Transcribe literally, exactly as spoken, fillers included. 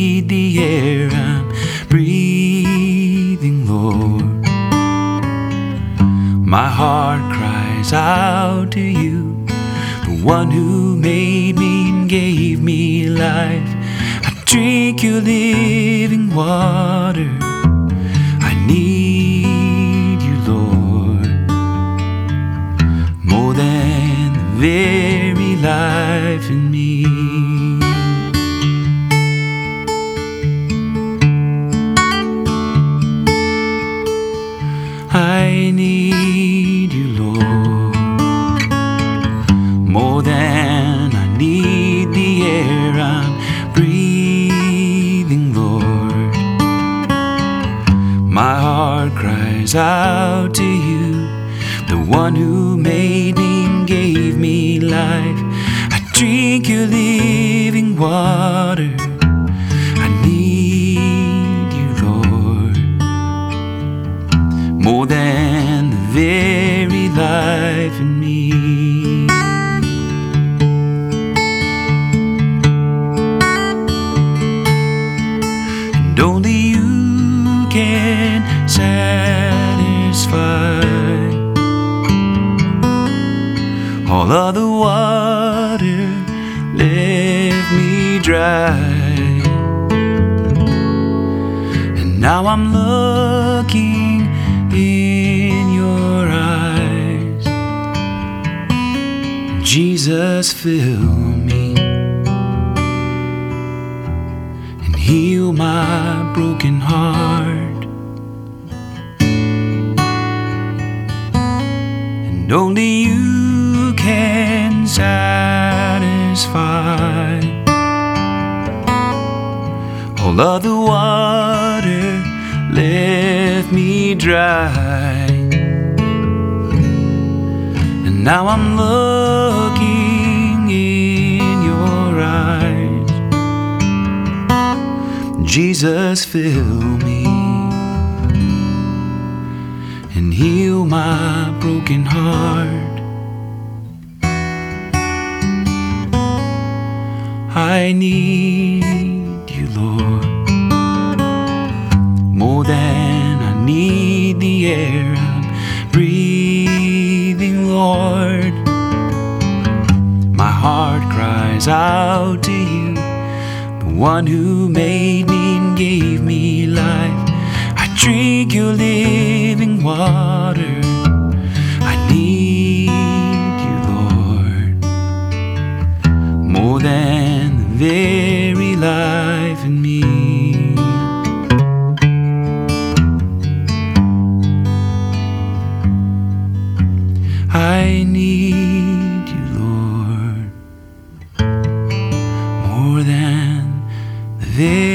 need the air I'm breathing, Lord. My heart cries out to you, the one who made me and gave me life. I drink your living water. I need you, Lord, more than the very life in me. I need you, Lord, more than I need the air I'm breathing, Lord. My heart cries out to you, the one who made me and gave me life. I drink your living water. I need you, Lord, more than the very life in me. And only you can satisfy. All of the water left me dry, and now I'm looking in your eyes. Jesus, fill me and heal my broken heart. And only you can satisfy. All of the water left me dry, and now I'm looking in your eyes. Jesus, fill me and heal my broken heart. I need you, Lord, more than I need the air I'm breathing, Lord. My heart cries out to you, the one who made me and gave me life. I drink your living water. I need you, Lord, more than the very life in me. I need you, Lord, more than the very